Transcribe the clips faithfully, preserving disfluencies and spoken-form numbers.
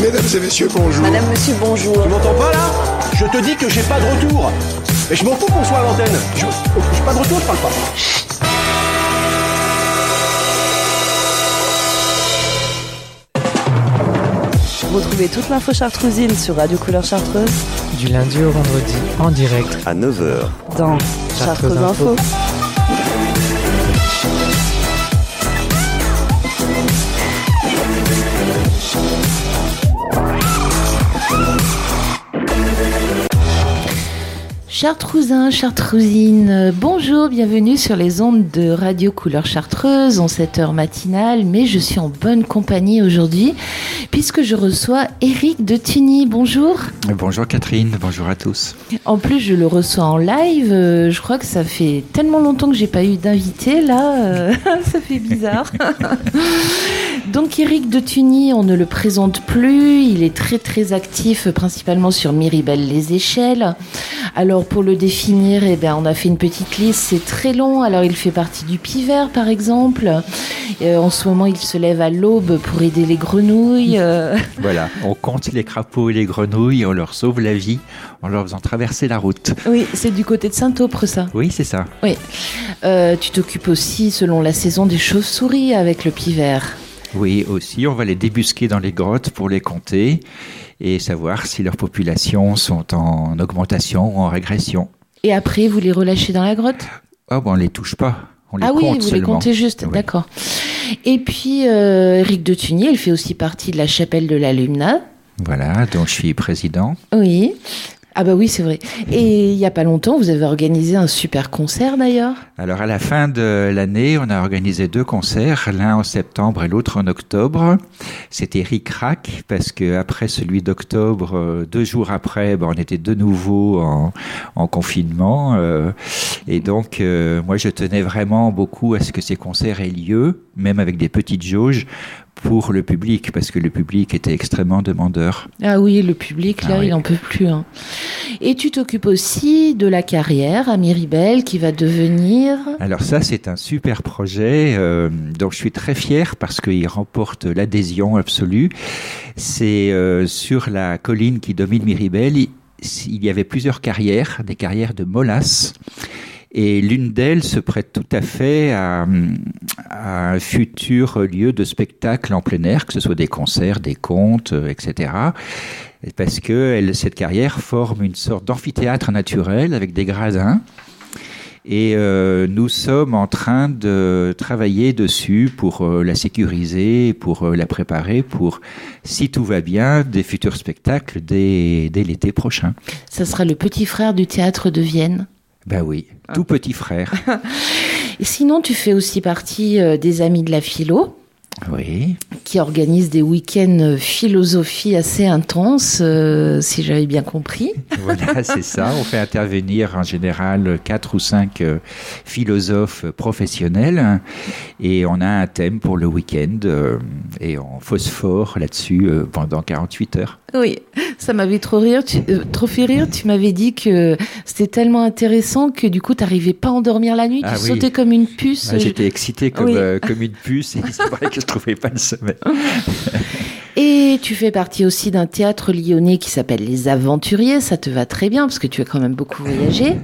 Mesdames et messieurs, bonjour. Madame, monsieur, bonjour. Tu m'entends pas là? Je te dis que j'ai pas de retour. Et je m'en fous qu'on soit à l'antenne. Je j'ai pas de retour, je parle pas. Retrouvez toute l'info chartrousine sur Radio Couleur Chartreuse du lundi au vendredi en direct à neuf heures dans Chartreuse Info. Chartrousins, Chartrousines, bonjour, bienvenue sur les ondes de Radio Couleur Chartreuse en cette heure matinale, mais je suis en bonne compagnie aujourd'hui puisque je reçois Éric de Tuny. Bonjour. Bonjour Catherine, bonjour à tous. En plus, je le reçois en live, je crois que ça fait tellement longtemps que j'ai pas eu d'invité, là, ça fait bizarre. Donc Éric de Tuny, on ne le présente plus, il est très très actif principalement sur Miribel les Échelles. Alors pour le définir, eh bien, on a fait une petite liste, c'est très long. Alors il fait partie du Pivert par exemple. Euh, en ce moment il se lève à l'aube pour aider les grenouilles. Euh... Voilà, on compte les crapauds et les grenouilles, on leur sauve la vie en leur faisant traverser la route. Oui, c'est du côté de Saint-Aupre ça. Oui, c'est ça. Oui. Euh, tu t'occupes aussi selon la saison des chauves-souris avec le Pivert. Oui, aussi, on va les débusquer dans les grottes pour les compter et savoir si leurs populations sont en augmentation ou en régression. Et après, vous les relâchez dans la grotte ? Ah bon, on les touche pas, on les ah compte oui, vous seulement. Les comptez juste, oui. D'accord. Et puis, euh, Éric de Tuny, il fait aussi partie de la chapelle de l'Alumna. Voilà, dont je suis président. Oui. Ah bah oui, c'est vrai. Et il n'y a pas longtemps, vous avez organisé un super concert d'ailleurs. Alors à la fin de l'année, on a organisé deux concerts, l'un en septembre et l'autre en octobre. C'était ric-rac parce que après celui d'octobre, deux jours après, ben, on était de nouveau en, en confinement. Euh, et donc euh, moi je tenais vraiment beaucoup à ce que ces concerts aient lieu, même avec des petites jauges, pour le public, parce que le public était extrêmement demandeur. Ah oui, le public, là, ah oui. il n'en peut plus. Hein. Et tu t'occupes aussi de la carrière à Miribel, qui va devenir... Alors ça, c'est un super projet euh, dont je suis très fier, parce qu'il remporte l'adhésion absolue. C'est euh, sur la colline qui domine Miribel, il, il y avait plusieurs carrières, des carrières de molasses. Et l'une d'elles se prête tout à fait à, à un futur lieu de spectacle en plein air, que ce soit des concerts, des contes, et cetera. Parce que elle, cette carrière forme une sorte d'amphithéâtre naturel avec des gradins. Et euh, nous sommes en train de travailler dessus pour euh, la sécuriser, pour euh, la préparer, pour, si tout va bien, des futurs spectacles dès, dès l'été prochain. Ça sera le petit frère du théâtre de Vienne. Ben oui, tout petit frère. Et sinon, tu fais aussi partie euh, des Amis de la Philo. Oui. Qui organisent des week-ends philosophie assez intenses, euh, si j'avais bien compris. Voilà, c'est ça. On fait intervenir en général quatre ou cinq euh, philosophes professionnels et on a un thème pour le week-end euh, et on phosphore là-dessus euh, pendant quarante-huit heures. Oui, ça m'avait trop, rire, tu, euh, trop fait rire. Tu m'avais dit que c'était tellement intéressant que du coup, tu n'arrivais pas à endormir la nuit. Tu ah, sautais oui. comme une puce. Ah, j'étais excité comme, oui. euh, comme une puce et c'est vrai que je ne trouvais pas le sommeil. Et tu fais partie aussi d'un théâtre lyonnais qui s'appelle Les Aventuriers. Ça te va très bien parce que tu as quand même beaucoup voyagé.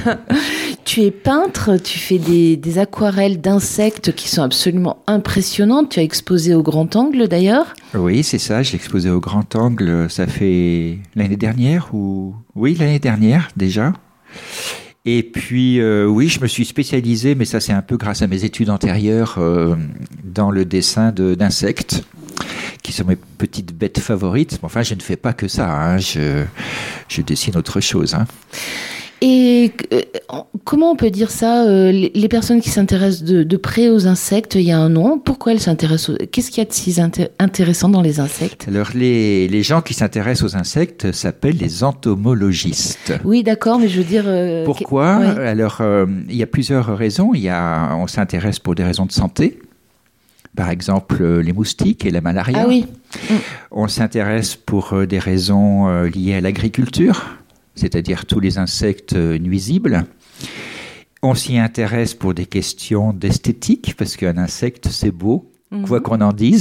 Tu es peintre, tu fais des, des aquarelles d'insectes qui sont absolument impressionnantes. Tu as exposé au Grand Angle d'ailleurs. Oui, c'est ça. J'ai exposé au Grand Angle. Ça fait l'année dernière ou oui, l'année dernière déjà. Et puis, euh, oui, je me suis spécialisé, mais ça c'est un peu grâce à mes études antérieures, euh, dans le dessin de, d'insectes, qui sont mes petites bêtes favorites. Enfin, je ne fais pas que ça, hein. je, je dessine autre chose. Hein. Et euh, comment on peut dire ça, euh, les, les personnes qui s'intéressent de, de près aux insectes, il y a un nom. Pourquoi elles s'intéressent aux... Qu'est-ce qu'il y a de si inté- intéressant dans les insectes ? Alors, les, les gens qui s'intéressent aux insectes s'appellent les entomologistes. Oui, d'accord, mais je veux dire... Euh, Pourquoi ? que... ouais. Alors, euh, il y a plusieurs raisons. Il y a, on s'intéresse pour des raisons de santé. Par exemple, les moustiques et la malaria. Ah oui. Mmh. On s'intéresse pour des raisons euh, liées à l'agriculture, c'est-à-dire tous les insectes nuisibles. On s'y intéresse pour des questions d'esthétique, parce qu'un insecte, c'est beau, mmh. quoi qu'on en dise.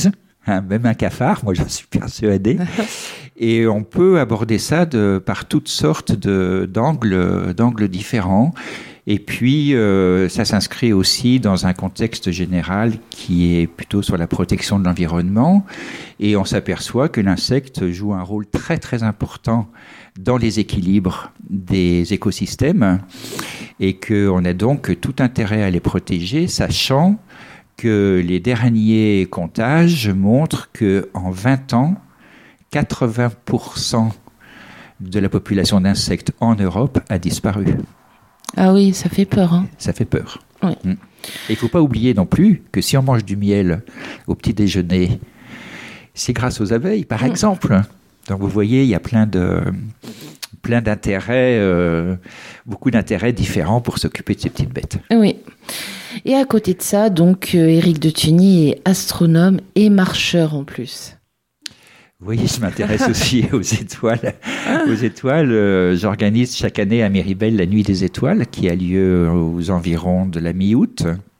hein, même un cafard, moi j'en suis persuadé. Et on peut aborder ça de, par toutes sortes de, d'angles, d'angles différents. Et puis, euh, ça s'inscrit aussi dans un contexte général qui est plutôt sur la protection de l'environnement. Et on s'aperçoit que l'insecte joue un rôle très très important dans les équilibres des écosystèmes et qu'on a donc tout intérêt à les protéger, sachant que les derniers comptages montrent qu'en vingt ans, quatre-vingts pour cent de la population d'insectes en Europe a disparu. Ah oui, ça fait peur. Hein. Ça fait peur. Oui. Et il ne faut pas oublier non plus que si on mange du miel au petit déjeuner, c'est grâce aux abeilles, par mmh. exemple. Donc vous voyez, il y a plein de plein d'intérêts, euh, beaucoup d'intérêts différents pour s'occuper de ces petites bêtes. Oui. Et à côté de ça, donc, euh, Éric de Tuny est astronome et marcheur en plus. Oui, je m'intéresse aussi aux étoiles. Aux étoiles, euh, j'organise chaque année à Miribel la Nuit des Étoiles, qui a lieu aux environs de la mi-août,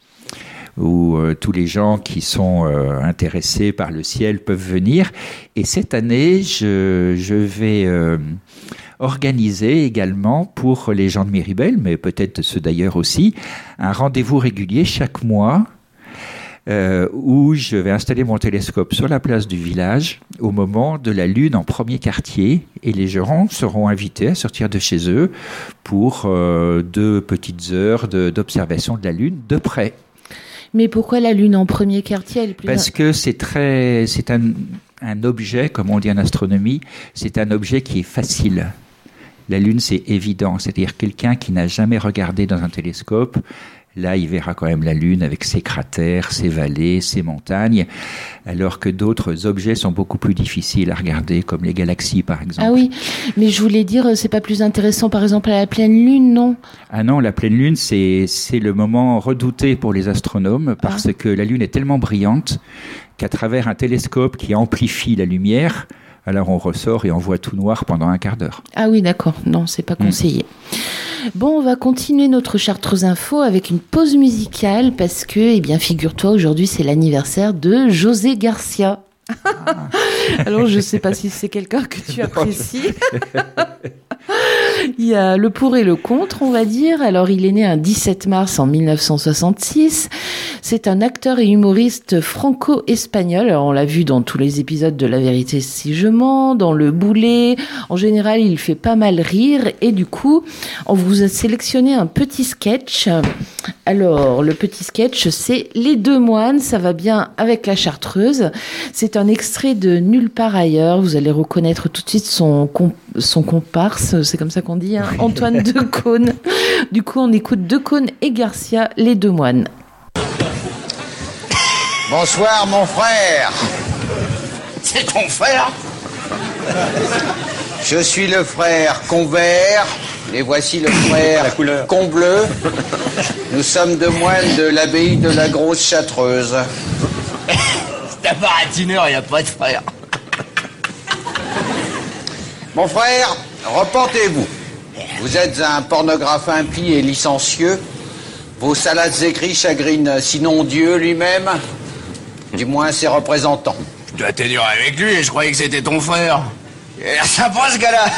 où euh, tous les gens qui sont euh, intéressés par le ciel peuvent venir. Et cette année, je, je vais euh, organiser également pour les gens de Miribel, mais peut-être ceux d'ailleurs aussi, un rendez-vous régulier chaque mois Euh, où je vais installer mon télescope sur la place du village au moment de la lune en premier quartier et les gens seront invités à sortir de chez eux pour euh, deux petites heures de, d'observation de la lune de près. Mais pourquoi la lune en premier quartier elle est plus... Parce que c'est très, c'est un, un objet, comme on dit en astronomie, c'est un objet qui est facile. La lune, c'est évident, c'est-à-dire quelqu'un qui n'a jamais regardé dans un télescope. Là, il verra quand même la Lune avec ses cratères, ses vallées, ses montagnes, alors que d'autres objets sont beaucoup plus difficiles à regarder, comme les galaxies, par exemple. Ah oui, mais je voulais dire, c'est pas plus intéressant, par exemple, à la pleine Lune, non ? Ah non, la pleine Lune, c'est, c'est le moment redouté pour les astronomes, parce ah. que la Lune est tellement brillante qu'à travers un télescope qui amplifie la lumière, alors on ressort et on voit tout noir pendant un quart d'heure. Ah oui, d'accord. Non, c'est pas conseillé. Mmh. Bon, on va continuer notre Chartreuse Info avec une pause musicale parce que, eh bien, figure-toi, aujourd'hui, c'est l'anniversaire de José Garcia. Ah. Alors, je ne sais pas si c'est quelqu'un que tu apprécies. Il y a le pour et le contre, on va dire. Alors, il est né un dix-sept mars en dix-neuf cent soixante-six. C'est un acteur et humoriste franco-espagnol. Alors, on l'a vu dans tous les épisodes de La Vérité si je mens, dans Le Boulet. En général, il fait pas mal rire. Et du coup, on vous a sélectionné un petit sketch. Alors, le petit sketch, c'est Les Deux Moines. Ça va bien avec la Chartreuse. C'est un extrait de Nulle part ailleurs. Vous allez reconnaître tout de suite son, comp- son comparse, c'est comme ça qu'on dit, hein, Antoine Decaune. Du coup, on écoute Decaune et Garcia, Les Deux Moines. Bonsoir, mon frère. C'est ton frère ? Je suis le frère Convert. Et voici le frère Combleu. Nous sommes deux moines de l'abbaye de la Grosse Chartreuse. C'est un baratineur, il n'y a pas de frère. Mon frère, repentez-vous. Vous êtes un pornographe impie et licencieux. Vos salades écrits chagrinent sinon Dieu lui-même, du moins ses représentants. Tu dois t'être dur avec lui et je croyais que c'était ton frère. Il a l'air sympa ce gars-là.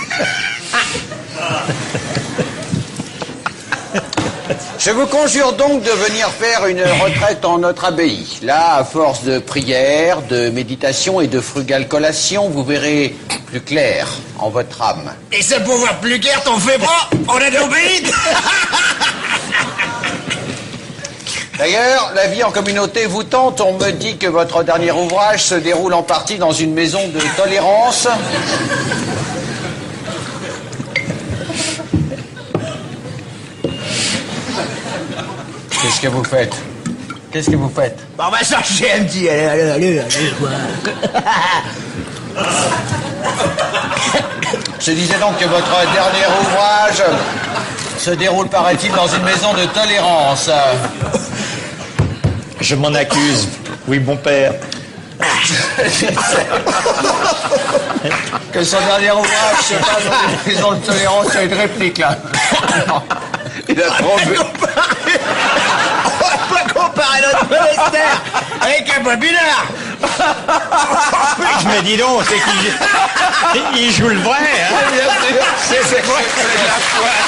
Je vous conjure donc de venir faire une retraite en notre abbaye. Là, à force de prières, de méditation et de frugale collation, vous verrez plus clair en votre âme. Et c'est pour voir plus clair, t'en fais pas. On a de l'obéite. D'ailleurs, la vie en communauté vous tente. On me dit que votre dernier ouvrage se déroule en partie dans une maison de tolérance. Qu'est-ce que vous faites ? Qu'est-ce que vous faites ? On va chercher un petit. Allez, allez, allez, allez, quoi. Je disais donc que votre dernier ouvrage se déroule, paraît-il, dans une maison de tolérance. Je m'en accuse. Oui, bon père. Que son dernier ouvrage se passe dans une maison de tolérance, il y a une réplique, là. Il a trop vu. On va pas comparer notre monastère avec un bobinard. mais dis donc, c'est qu'il il joue le vrai, hein. Bien sûr, c'est, c'est vrai, c'est de la poire.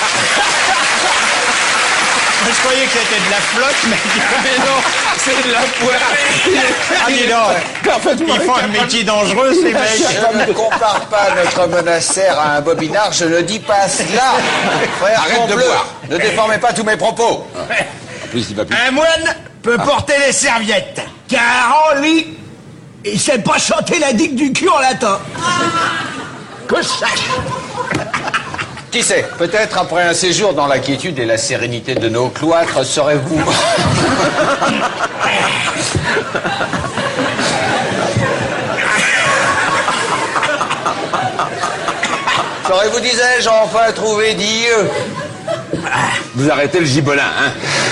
Je croyais que c'était de la flotte, mais, Mais non, c'est de la poire. ah, dis donc, ils font un métier dangereux, ces mecs. Je ne compare pas notre monastère à un bobinard, je ne dis pas cela. Frère Arrête de Combleu, boire. ne déformez pas tous mes propos. Plus, il va plus. Un moine peut porter les serviettes, car en lui, il sait pas chanter la digue du cul en latin. Que ça. Qui sait, peut-être après un séjour dans la quiétude et la sérénité de nos cloîtres, serez-vous... Saurez-vous, disais-je, enfin trouvé Dieu. Vous arrêtez le gibelin, hein.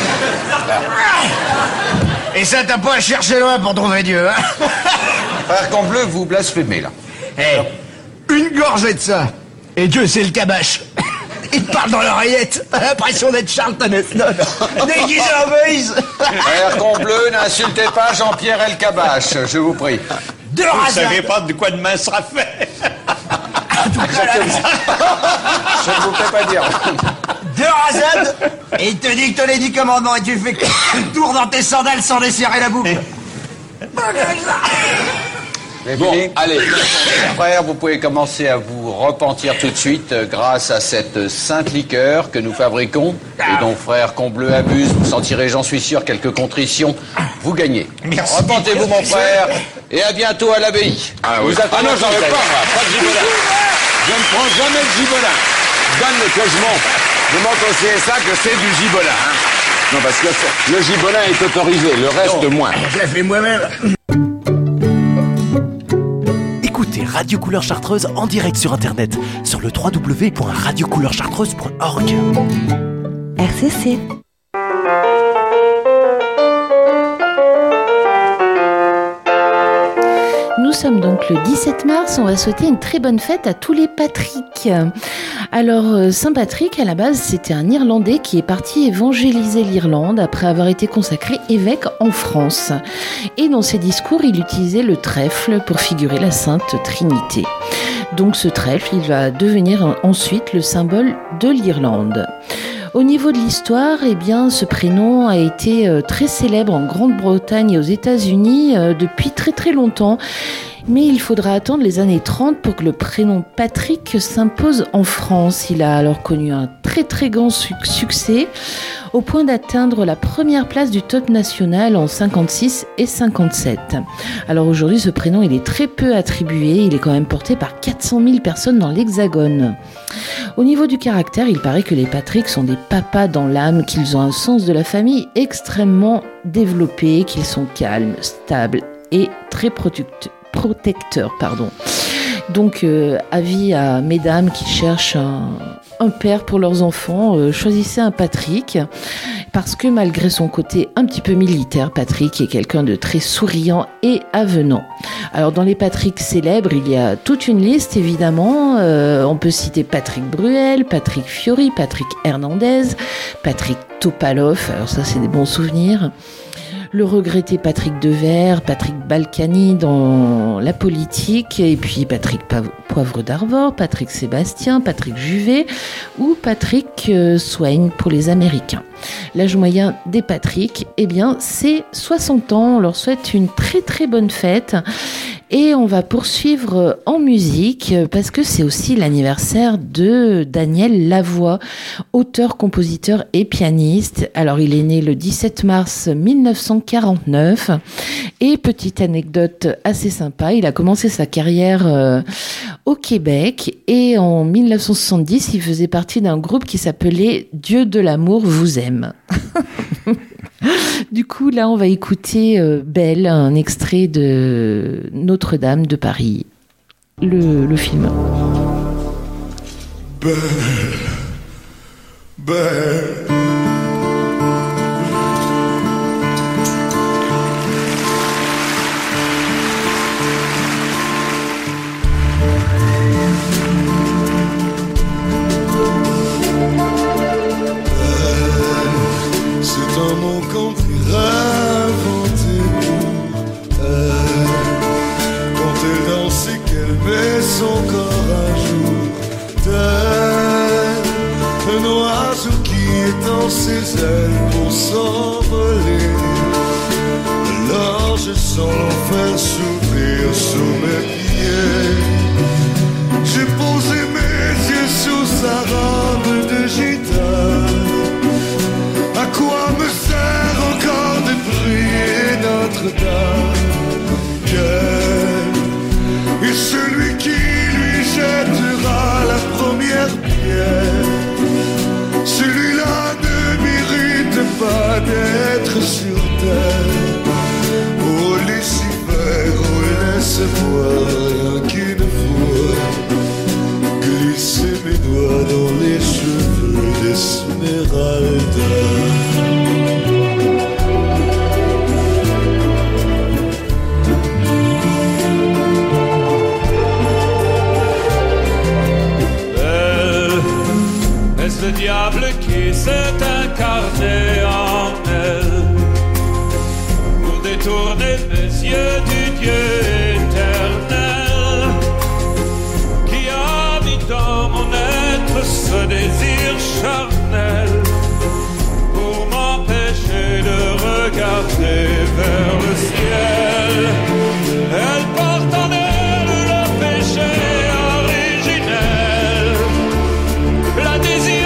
Et ça, t'as pas à chercher loin pour trouver Dieu, hein. Frère Combleu, vous blasphémez, là. Eh, une gorgée de ça, et Dieu, c'est le cabache. Il te parle dans l'oreillette, t'as l'impression d'être Charlton Heston, déguisé en Moïse. Frère Combleu, n'insultez pas Jean-Pierre Elkabach, je vous prie. De Vous ne rasade. savez pas de quoi demain sera fait. Je ne vous fais pas dire. De rasade, et il te dicte les dix commandements, et tu fais tour dans tes sandales sans desserrer la boucle. Mais Bon, fini. allez. Frère, vous pouvez commencer à vous repentir tout de suite euh, grâce à cette sainte liqueur que nous fabriquons et dont frère Combleu abuse. Vous sentirez, j'en suis sûr, quelques contritions. Vous gagnez. Merci. Repentez-vous, mon frère, et à bientôt à l'abbaye. Ah oui. Vous attendez Ah non, j'en veux tout, pas, elle. moi. Pas de gibelin. Je ne prends jamais de gibelin. Donne que je monte. Je monte au C S A que c'est du gibelin, hein. Non, parce que c'est- le gibelin est autorisé, le reste moins. Je la fais moi-même. Écoutez Radio Couleur Chartreuse en direct sur internet sur le w w w point radio couleur chartreuse point org. R C C. Nous sommes donc le dix-sept mars, on va souhaiter une très bonne fête à tous les Patrick. Alors, euh, Saint Patrick, à la base, c'était un Irlandais qui est parti évangéliser l'Irlande après avoir été consacré évêque en France. Et dans ses discours, il utilisait le trèfle pour figurer la Sainte Trinité. Donc ce trèfle, il va devenir ensuite le symbole de l'Irlande. Au niveau de l'histoire, eh bien, ce prénom a été euh, très célèbre en Grande-Bretagne et aux États-Unis euh, depuis très très longtemps. Mais il faudra attendre les années trente pour que le prénom Patrick s'impose en France. Il a alors connu un très très grand su- succès au point d'atteindre la première place du top national en cinquante-six et cinquante-sept. Alors aujourd'hui, ce prénom il est très peu attribué. Il est quand même porté par quatre cent mille personnes dans l'Hexagone. Au niveau du caractère, il paraît que les Patrick sont des papas dans l'âme, qu'ils ont un sens de la famille extrêmement développé, qu'ils sont calmes, stables et très producteurs. protecteur, pardon. Donc, euh, avis à mesdames qui cherchent un, un père pour leurs enfants, euh, choisissez un Patrick, parce que malgré son côté un petit peu militaire, Patrick est quelqu'un de très souriant et avenant. Alors, dans les Patrick célèbres, il y a toute une liste, évidemment. Euh, on peut citer Patrick Bruel, Patrick Fiori, Patrick Hernandez, Patrick Topalov, alors ça, c'est des bons souvenirs. Le regretté Patrick Devers, Patrick Balkany dans la politique, et puis Patrick Poivre d'Arvor, Patrick Sébastien, Patrick Juvet ou Patrick euh, Swain pour les Américains. L'âge moyen des Patrick, eh bien, c'est soixante ans. On leur souhaite une très très bonne fête. Et on va poursuivre en musique parce que c'est aussi l'anniversaire de Daniel Lavoie, auteur, compositeur et pianiste. Alors il est né le dix-sept mars mille neuf cent quarante-neuf et petite anecdote assez sympa, il a commencé sa carrière euh, au Québec et en mille neuf cent soixante-dix il faisait partie d'un groupe qui s'appelait Dieu de l'amour vous aime. Du coup, là, on va écouter euh, Belle, un extrait de Notre-Dame de Paris, le, le film. Belle, belle. C'est un mot qu'on pourrait inventer pour elle. Quand elle danse un souvenir sous mes pieds. J'ai posé mes yeux sous sa robe de gitane. À quoi me sert encore de prier Notre-Dame? Quel est celui qui lui jettera la première pierre? Celui-là ne mérite pas d'être sur terre. Oh Lucifer, oh laisse-moi rien qu'une fois glisser mes doigts dans les cheveux d'Esmeralda. Le diable qui s'est incarné en elle pour détourner mes yeux du Dieu éternel qui habite dans mon être ce désir charnel pour m'empêcher de regarder vers le ciel. Elle porte en elle le péché originel. La désir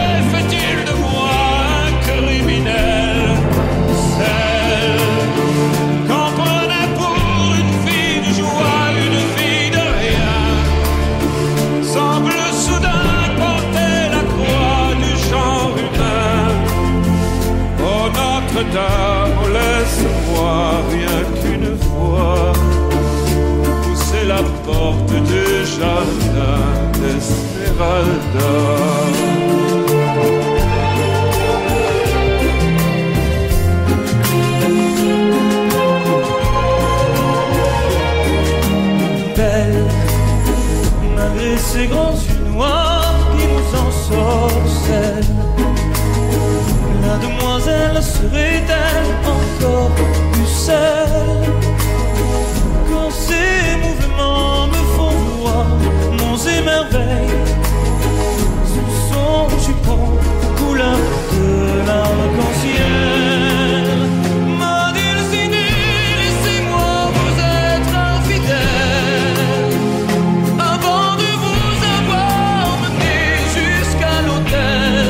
Notre-Dame, laisse-moi rien qu'une fois pousser la porte du jardin d'Esmeralda. Belle, malgré ses grands yeux noirs qui nous ensorcellent, la demoiselle serait-elle encore plus seule quand ses mouvements me font voir monts et merveilles sous son jupon couleur de l'arc-en-ciel. Ma Dulcinée, laissez-moi vous être infidèle avant de vous avoir mené jusqu'à l'autel.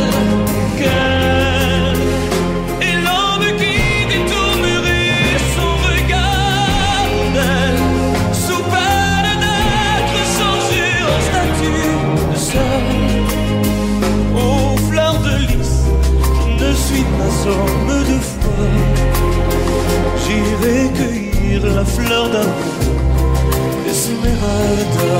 Homme de foi, j'irai cueillir la fleur d'amour d'Esmeralda.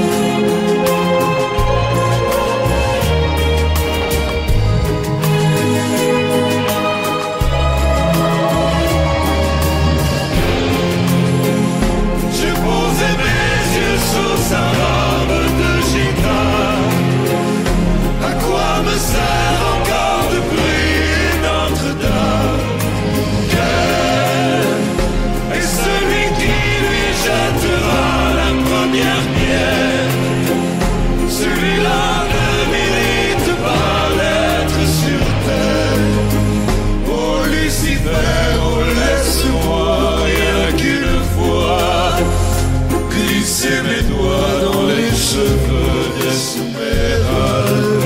J'ai posé mes yeux sous sa robe de gitane. À quoi me sert encore de prier Notre-Dame? Quel est celui qui lui jettera la première pierre? Celui-là ne mérite pas d'être sur terre. Oh Lucifer, oh laisse-moi rien qu'une fois glisser mes doigts dans les cheveux d'Esmeralda.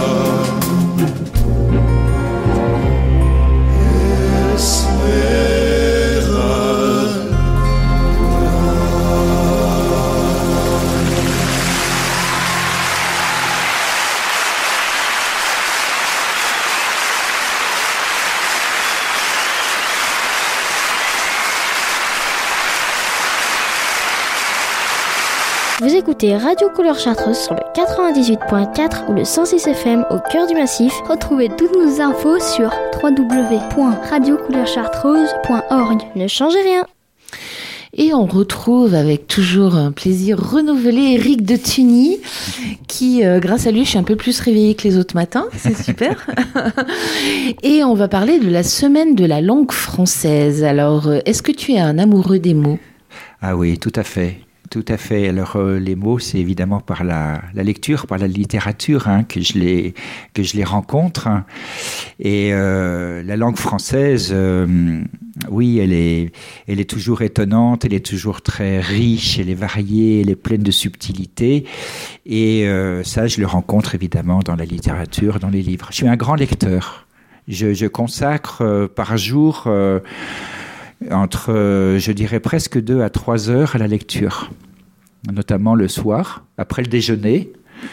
Vous écoutez Radio Couleur Chartreuse sur le quatre-vingt-dix-huit point quatre ou le cent six F M au cœur du massif. Retrouvez toutes nos infos sur w w w point radio couleur chartreuse point org. Ne changez rien. Et on retrouve avec toujours un plaisir renouvelé Éric de Tuny, qui, euh, grâce à lui, je suis un peu plus réveillée que les autres matins. C'est super. Et on va parler de la semaine de la langue française. Alors, est-ce que tu es un amoureux des mots ? Ah oui, tout à fait. tout à fait. Alors euh, les mots, c'est évidemment par la, la lecture, par la littérature hein, que je les que je les rencontre. Et euh, la langue française, euh, oui, elle est elle est toujours étonnante, elle est toujours très riche, elle est variée, elle est pleine de subtilité. Et euh, ça, je le rencontre évidemment dans la littérature, dans les livres. Je suis un grand lecteur. Je, je consacre euh, par jour euh, entre, euh, je dirais, presque deux à trois heures à la lecture, notamment le soir, après le déjeuner.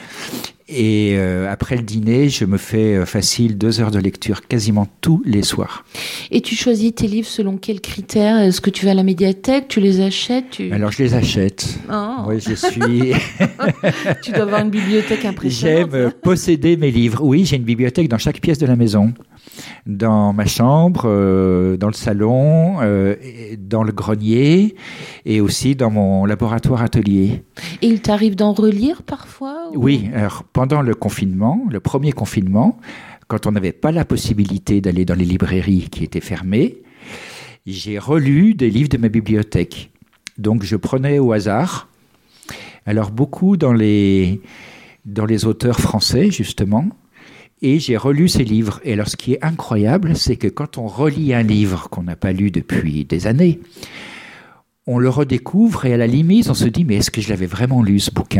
Et euh, après le dîner, je me fais euh, facile deux heures de lecture quasiment tous les soirs. Et tu choisis tes livres selon quels critères? Est-ce que tu vas à la médiathèque? Tu les achètes? tu... Alors, je les achète. Oh. Oui, je suis... Tu dois avoir une bibliothèque impressionnante. J'aime posséder mes livres. Oui, j'ai une bibliothèque dans chaque pièce de la maison. Dans ma chambre, euh, dans le salon, euh, dans le grenier et aussi dans mon laboratoire atelier. Et il t'arrive d'en relire parfois ou... Oui, alors pendant le confinement, le premier confinement, quand on n'avait pas la possibilité d'aller dans les librairies qui étaient fermées, j'ai relu des livres de ma bibliothèque. Donc je prenais au hasard, alors beaucoup dans les, dans les auteurs français justement, et j'ai relu ces livres. Et alors, ce qui est incroyable, c'est que quand on relit un livre qu'on n'a pas lu depuis des années, on le redécouvre et à la limite, on se dit, mais est-ce que je l'avais vraiment lu, ce bouquin ?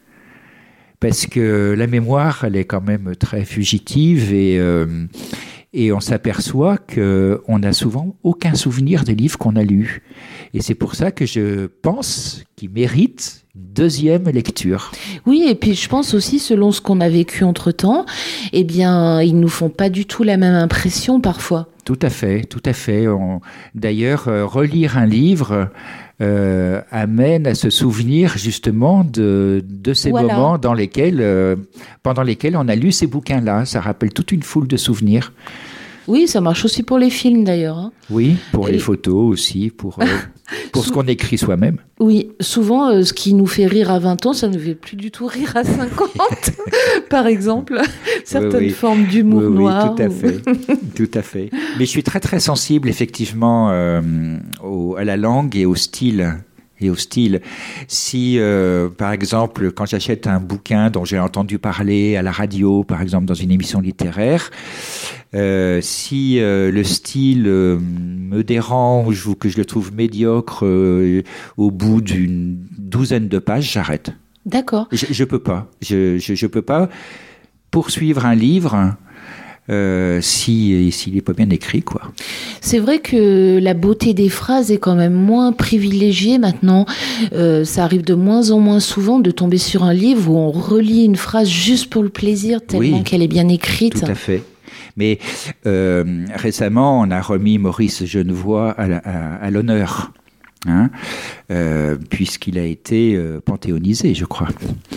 Parce que la mémoire, elle est quand même très fugitive et, euh, et on s'aperçoit qu'on n'a souvent aucun souvenir des livres qu'on a lus. Et c'est pour ça que je pense qu'ils méritent une deuxième lecture. Oui, et puis je pense aussi, selon ce qu'on a vécu entre-temps, eh bien, ils nous font pas du tout la même impression parfois. Tout à fait, tout à fait. On... D'ailleurs, euh, relire un livre euh, amène à se souvenir justement de, de ces voilà. moments dans lesquels, euh, pendant lesquels on a lu ces bouquins-là. Ça rappelle toute une foule de souvenirs. Oui, ça marche aussi pour les films d'ailleurs. Hein. Oui, pour Et... les photos aussi, pour, euh, pour ce qu'on écrit soi-même. Oui, souvent, euh, ce qui nous fait rire à vingt ans, ça ne nous fait plus du tout rire à cinquante, par exemple. Certaines oui, oui. formes d'humour oui, oui, noir. Tout à fait, tout à fait. Mais je suis très très sensible effectivement euh, au, à la langue et au style. Et au style. Si, euh, par exemple, quand j'achète un bouquin dont j'ai entendu parler à la radio, par exemple dans une émission littéraire, euh, si euh, le style euh, me dérange ou que je le trouve médiocre euh, au bout d'une douzaine de pages, j'arrête. D'accord. Je, je peux pas. Je, je, je peux pas poursuivre un livre. Euh, si, s'il n'est pas bien écrit, quoi. C'est vrai que la beauté des phrases est quand même moins privilégiée maintenant. Euh, ça arrive de moins en moins souvent de tomber sur un livre où on relit une phrase juste pour le plaisir, tellement oui, qu'elle est bien écrite. Tout à fait. Mais euh, récemment, on a remis Maurice Genevoix à, la, à, à l'honneur, hein, euh, puisqu'il a été euh, panthéonisé, je crois.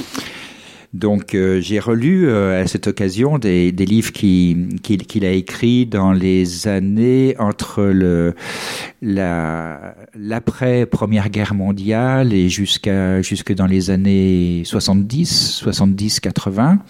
Donc euh, j'ai relu euh, à cette occasion des, des livres qui, qui, qu'il a écrits dans les années entre le, la, l'après Première Guerre mondiale et jusqu'à, jusque dans les années soixante-dix, soixante-dix quatre-vingts.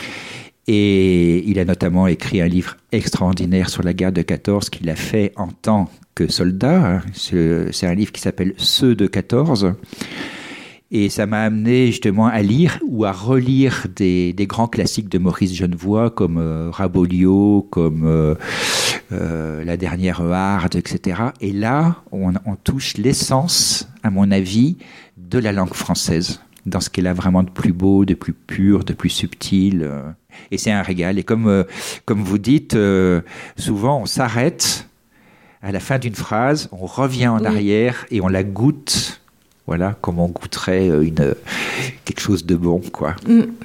Et il a notamment écrit un livre extraordinaire sur la guerre de quatorze qu'il a fait en tant que soldat. C'est, c'est un livre qui s'appelle « Ceux de quatorze ». Et ça m'a amené justement à lire ou à relire des, des grands classiques de Maurice Genevoix comme euh, Rabelais, comme euh, euh, La Dernière Harde, et cetera. Et là, on, on touche l'essence, à mon avis, de la langue française, dans ce qu'elle a vraiment de plus beau, de plus pur, de plus subtil. Euh. Et c'est un régal. Et comme, euh, comme vous dites, euh, souvent on s'arrête à la fin d'une phrase, on revient en oui. arrière et on la goûte. Voilà, comme on goûterait une, quelque chose de bon, quoi.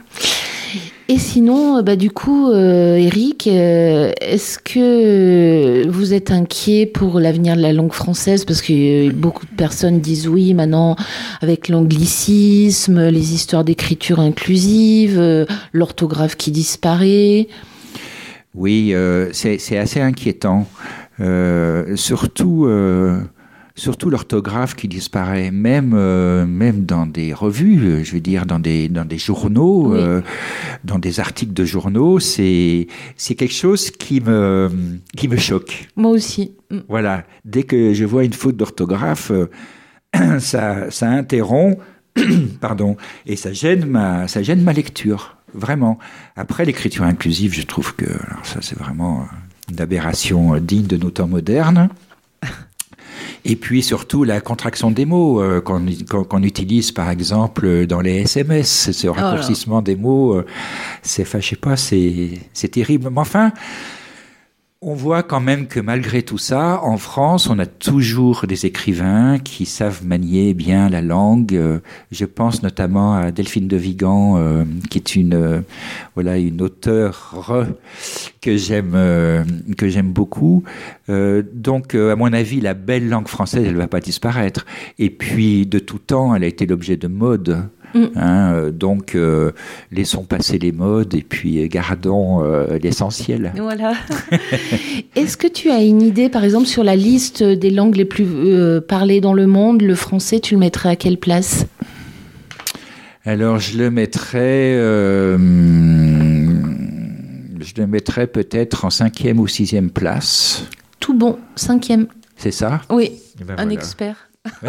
Et sinon, bah, du coup, euh, Eric, euh, est-ce que vous êtes inquiet pour l'avenir de la langue française ? Parce que beaucoup de personnes disent oui, maintenant, avec l'anglicisme, les histoires d'écriture inclusive, euh, l'orthographe qui disparaît. Oui, euh, c'est, c'est assez inquiétant. Euh, surtout... Euh Surtout l'orthographe qui disparaît, même euh, même dans des revues, je veux dire dans des dans des journaux, oui. euh, dans des articles de journaux, c'est c'est quelque chose qui me qui me choque. Moi aussi. Voilà, dès que je vois une faute d'orthographe, euh, ça, ça interrompt, pardon, et ça gêne ma, ça gêne ma lecture, vraiment. Après, l'écriture inclusive, je trouve que alors ça, c'est vraiment une aberration digne de nos temps modernes. Et puis surtout la contraction des mots euh, qu'on, qu'on, qu'on utilise par exemple dans les S M S, ce raccourcissement oh des mots, euh, c'est, enfin, je sais pas, c'est, c'est terrible. Mais enfin, on voit quand même que malgré tout ça, en France, on a toujours des écrivains qui savent manier bien la langue. Euh, je pense notamment à Delphine de Vigan, euh, qui est une euh, voilà une auteure que j'aime euh, que j'aime beaucoup. Euh, donc, euh, à mon avis, la belle langue française, elle va pas disparaître. Et puis, de tout temps, elle a été l'objet de mode. Mm. Hein, euh, donc, euh, laissons passer les modes et puis gardons euh, l'essentiel. Voilà. Est-ce que tu as une idée, par exemple, sur la liste des langues les plus euh, parlées dans le monde, le français, tu le mettrais à quelle place ? Alors, je le mettrais, euh, je le mettrais peut-être en cinquième ou sixième place. Tout bon, cinquième. C'est ça ? Oui, ben un voilà. expert.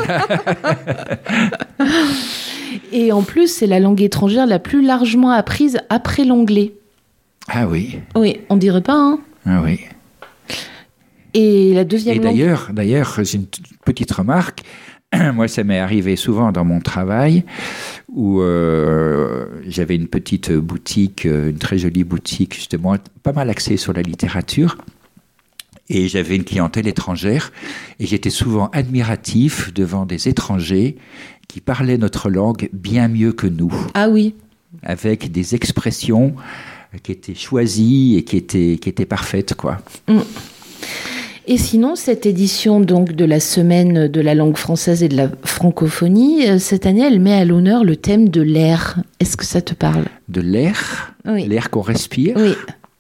Et en plus, c'est la langue étrangère la plus largement apprise après l'anglais. Ah oui. Oui, on dirait pas, hein ? Ah oui. Et la deuxième Et langue... d'ailleurs, d'ailleurs, j'ai une t- petite remarque. Moi, ça m'est arrivé souvent dans mon travail où euh, j'avais une petite boutique, une très jolie boutique, justement, pas mal axée sur la littérature. Et j'avais une clientèle étrangère. Et j'étais souvent admiratif devant des étrangers qui parlaient notre langue bien mieux que nous. Ah oui. Avec des expressions qui étaient choisies et qui étaient, qui étaient parfaites, quoi. Mm. Et sinon, cette édition donc de la semaine de la langue française et de la francophonie, cette année, elle met à l'honneur le thème de l'air. Est-ce que ça te parle ? De l'air ? Oui. L'air qu'on respire ? Oui.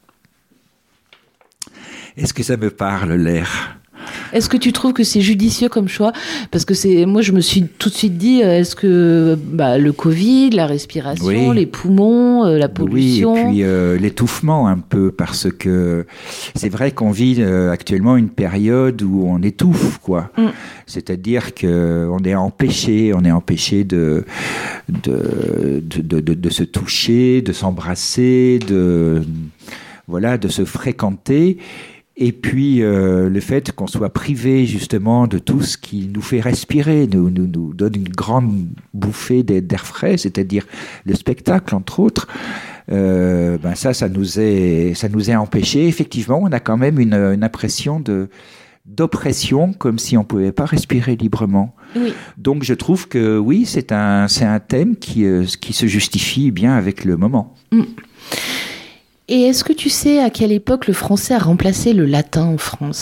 Est-ce que ça me parle, l'air ? Est-ce que tu trouves que c'est judicieux comme choix ? Parce que c'est, moi, je me suis tout de suite dit, est-ce que bah, le Covid, la respiration, oui. les poumons, euh, la pollution... Oui, et puis euh, l'étouffement un peu, parce que c'est vrai qu'on vit euh, actuellement une période où on étouffe, quoi. Mm. C'est-à-dire qu'on est empêché, on est empêché de, de, de, de, de, de se toucher, de s'embrasser, de, voilà, de se fréquenter. Et puis, euh, le fait qu'on soit privé, justement, de tout ce qui nous fait respirer, nous, nous, nous donne une grande bouffée d'air frais, c'est-à-dire le spectacle, entre autres, euh, ben ça, ça nous est, ça nous est empêché. Effectivement, on a quand même une, une impression de, d'oppression, comme si on ne pouvait pas respirer librement. Oui. Donc, je trouve que, oui, c'est un, c'est un thème qui, euh, qui se justifie bien avec le moment. Mm. Et est-ce que tu sais à quelle époque le français a remplacé le latin en France ?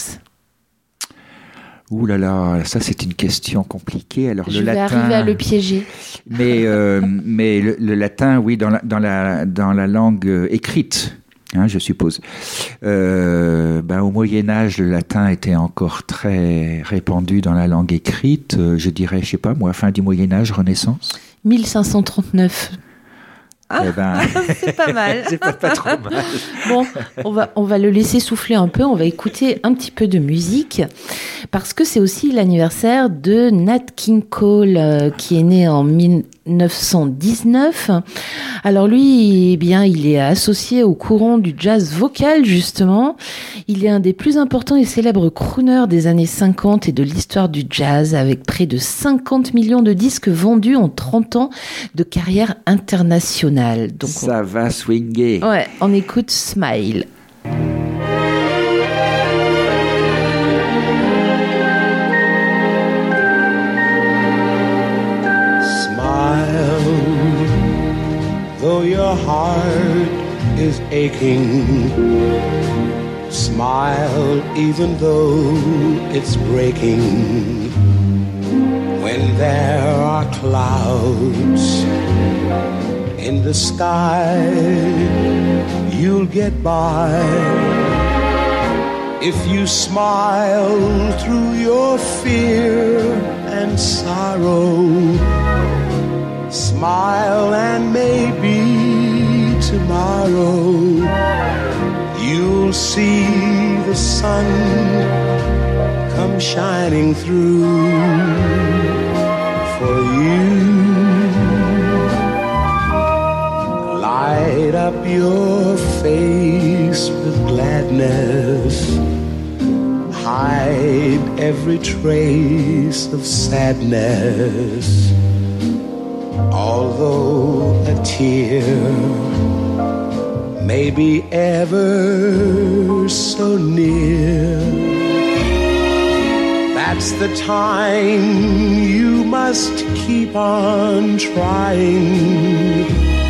Ouh là là, ça c'est une question compliquée. Alors Je le vais latin, arriver à le piéger. Mais euh, mais le, le latin, oui, dans la dans la dans la langue euh, écrite, hein, je suppose. Euh, ben au Moyen Âge, le latin était encore très répandu dans la langue écrite. Euh, je dirais, je sais pas, moi, fin du Moyen Âge, Renaissance. mille cinq cent trente-neuf. Ah, eh ben, c'est pas mal. c'est pas, pas trop mal. Bon, on va, on va le laisser souffler un peu. On va écouter un petit peu de musique parce que c'est aussi l'anniversaire de Nat King Cole euh, qui est né en mille neuf cent dix-neuf. Alors lui, eh bien, il est associé au courant du jazz vocal justement. Il est un des plus importants et célèbres crooners des années cinquante et de l'histoire du jazz avec près de cinquante millions de disques vendus en trente ans de carrière internationale. Donc, ça on... va swinguer. Ouais, on écoute Smile. Though your heart is aching, smile even though it's breaking. When there are clouds in the sky, you'll get by. If you smile through your fear and sorrow, smile and maybe tomorrow you'll see the sun come shining through. Light up your face with gladness. Hide every trace of sadness. Although a tear may be ever so near, that's the time you must keep on trying.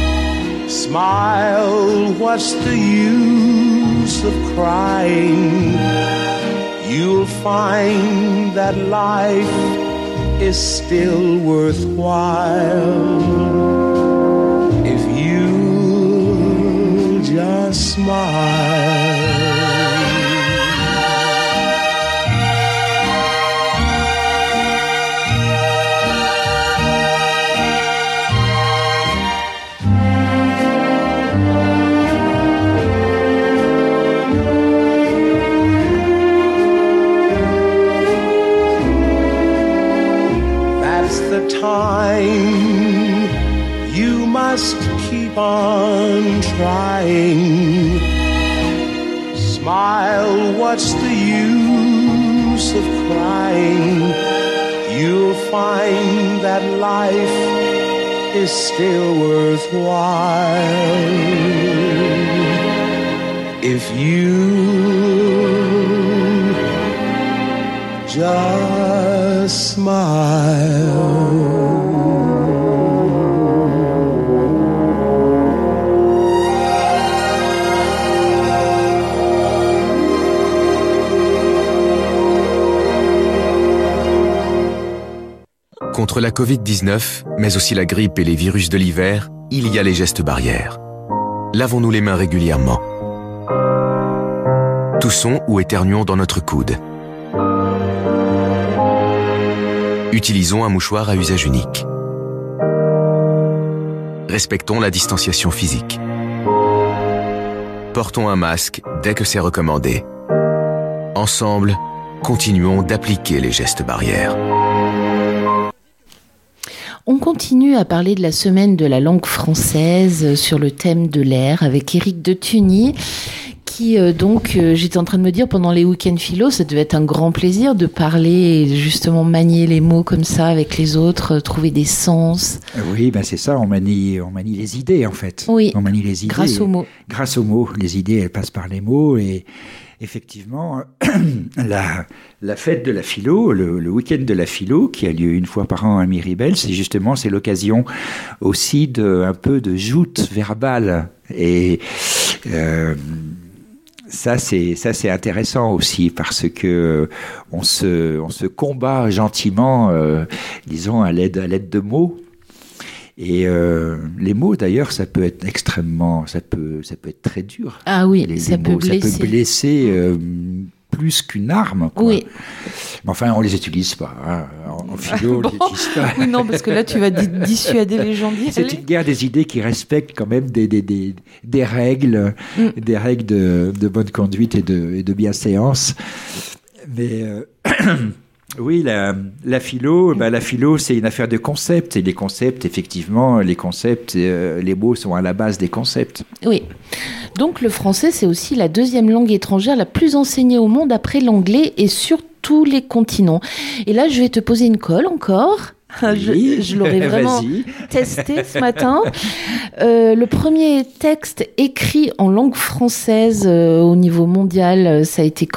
Smile, what's the use of crying? You'll find that life is still worthwhile if you just smile. Time you must keep on trying. Smile, what's the use of crying? You'll find that life is still worthwhile if you just smile. Contre la covid dix-neuf, mais aussi la grippe et les virus de l'hiver, il y a les gestes barrières. Lavons-nous les mains régulièrement. Toussons ou éternuons dans notre coude. Utilisons un mouchoir à usage unique. Respectons la distanciation physique. Portons un masque dès que c'est recommandé. Ensemble, continuons d'appliquer les gestes barrières. On continue à parler de la semaine de la langue française sur le thème de l'air avec Éric de Tuny. Qui, euh, donc, euh, j'étais en train de me dire, pendant les week-ends philo, ça devait être un grand plaisir de parler et justement manier les mots comme ça avec les autres, euh, trouver des sens. Oui, ben c'est ça, on manie, on manie les idées en fait. Oui, on manie les idées. Grâce aux mots. Grâce aux mots. Les idées, elles passent par les mots et effectivement, la, la fête de la philo, le, le week-end de la philo, qui a lieu une fois par an à Miribel, c'est justement, c'est l'occasion aussi de, un peu de joute verbale et, euh, Ça c'est ça c'est intéressant aussi parce que on se on se combat gentiment, euh, disons à l'aide à l'aide de mots. Et euh, les mots d'ailleurs, ça peut être extrêmement, ça peut ça peut être très dur. Ah oui, les, ça, les peut mots, blesser. ça peut blesser euh, plus qu'une arme, quoi. Oui. Mais enfin, on les utilise pas. Hein. En, en philo, bon. on les utilise pas. Oui, non, parce que là, tu vas di- dissuader les gens d'y C'est aller. une guerre des idées qui respecte quand même des, des, des, des règles, mm. des règles de, de bonne conduite et de, et de bienséance. Mais euh, oui, la, la philo, bah, la philo, c'est une affaire de concepts. Et les concepts, effectivement, les concepts, euh, les mots sont à la base des concepts. Oui. Donc le français, c'est aussi la deuxième langue étrangère la plus enseignée au monde après l'anglais et sur tous les continents. Et là, je vais te poser une colle encore. Oui, je, je l'aurais vraiment vas-y. testé ce matin. Euh, le premier texte écrit en langue française euh, au niveau mondial, ça a été quand ?